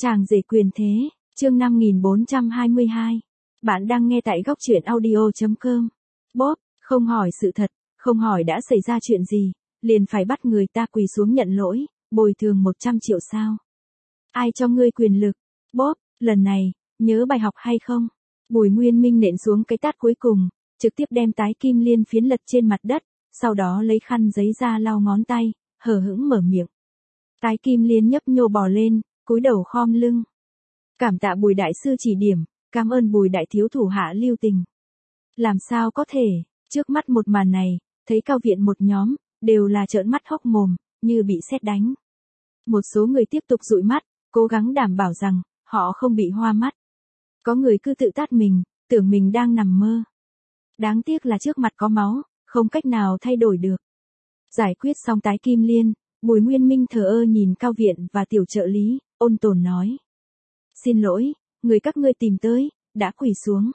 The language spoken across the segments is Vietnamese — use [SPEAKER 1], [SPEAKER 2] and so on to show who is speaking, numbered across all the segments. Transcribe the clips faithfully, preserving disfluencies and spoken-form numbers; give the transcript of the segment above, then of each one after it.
[SPEAKER 1] Chàng rể quyền thế, chương năm nghìn bốn trăm hai mươi hai. Bạn đang nghe tại góc truyện audio chấm com. Bóp, không hỏi sự thật, không hỏi đã xảy ra chuyện gì, liền phải bắt người ta quỳ xuống nhận lỗi, bồi thường một trăm triệu sao? Ai cho ngươi quyền lực? Bóp, lần này, nhớ bài học hay không? Bùi Nguyên Minh nện xuống cái tát cuối cùng, trực tiếp đem tái kim liên phiến lật trên mặt đất, sau đó lấy khăn giấy ra lau ngón tay, hờ hững mở miệng. Tái kim liên nhấp nhô bò lên, cúi đầu khom lưng. Cảm tạ Bùi đại sư chỉ điểm, cảm ơn Bùi đại thiếu thủ hạ lưu tình. Làm sao có thể, trước mắt một màn này, thấy cao viện một nhóm, đều là trợn mắt hốc mồm, như bị sét đánh. Một số người tiếp tục dụi mắt, cố gắng đảm bảo rằng, họ không bị hoa mắt. Có người cứ tự tát mình, tưởng mình đang nằm mơ. Đáng tiếc là trước mặt có máu, không cách nào thay đổi được. Giải quyết xong tái kim liên, Bùi Nguyên Minh thờ ơ nhìn cao viện và tiểu trợ lý, ôn tồn nói. Xin lỗi, người các ngươi tìm tới, đã quỳ xuống.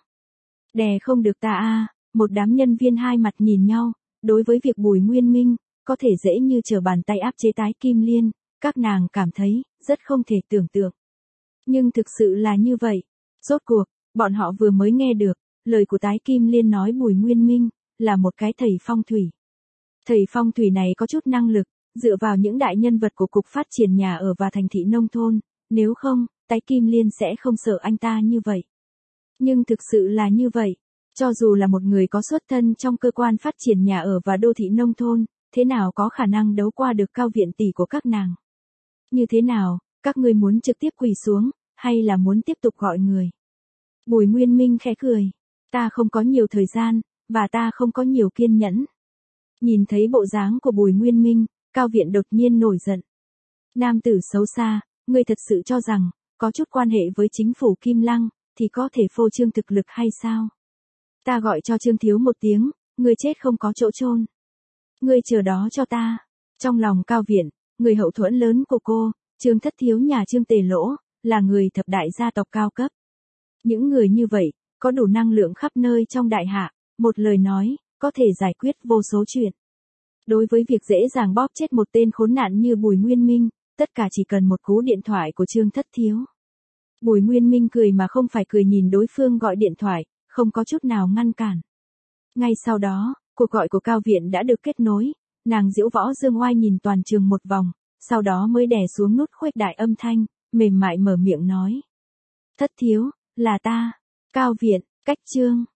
[SPEAKER 1] Đè không được ta a. Một đám nhân viên hai mặt nhìn nhau, đối với việc Bùi Nguyên Minh, có thể dễ như trở bàn tay áp chế tái kim liên, các nàng cảm thấy, rất không thể tưởng tượng. Nhưng thực sự là như vậy. Rốt cuộc, bọn họ vừa mới nghe được, lời của tái kim liên nói Bùi Nguyên Minh, là một cái thầy phong thủy. Thầy phong thủy này có chút năng lực, dựa vào những đại nhân vật của Cục Phát triển Nhà ở và Thành thị Nông thôn, nếu không, tái kim liên sẽ không sợ anh ta như vậy. Nhưng thực sự là như vậy, cho dù là một người có xuất thân trong cơ quan phát triển nhà ở và đô thị nông thôn, thế nào có khả năng đấu qua được cao viện tỷ của các nàng. Như thế nào, các ngươi muốn trực tiếp quỳ xuống, hay là muốn tiếp tục gọi người? Bùi Nguyên Minh khẽ cười, ta không có nhiều thời gian, và ta không có nhiều kiên nhẫn. Nhìn thấy bộ dáng của Bùi Nguyên Minh, cao viện đột nhiên nổi giận. Nam tử xấu xa, ngươi thật sự cho rằng, có chút quan hệ với chính phủ Kim Lăng, thì có thể phô trương thực lực hay sao? Ta gọi cho Trương Thiếu một tiếng, ngươi chết không có chỗ chôn. Ngươi chờ đó cho ta. Trong lòng cao viện, người hậu thuẫn lớn của cô, Trương Thất Thiếu nhà Trương Tề Lỗ, là người thập đại gia tộc cao cấp. Những người như vậy, có đủ năng lượng khắp nơi trong đại hạ, một lời nói, có thể giải quyết vô số chuyện. Đối với việc dễ dàng bóp chết một tên khốn nạn như Bùi Nguyên Minh, tất cả chỉ cần một cú điện thoại của Trương Thất Thiếu. Bùi Nguyên Minh cười mà không phải cười nhìn đối phương gọi điện thoại, không có chút nào ngăn cản. Ngay sau đó, cuộc gọi của cao viện đã được kết nối, nàng diễu võ dương oai nhìn toàn trường một vòng, sau đó mới đè xuống nút khuếch đại âm thanh, mềm mại mở miệng nói. Thất Thiếu, là ta, cao viện, cách Trương.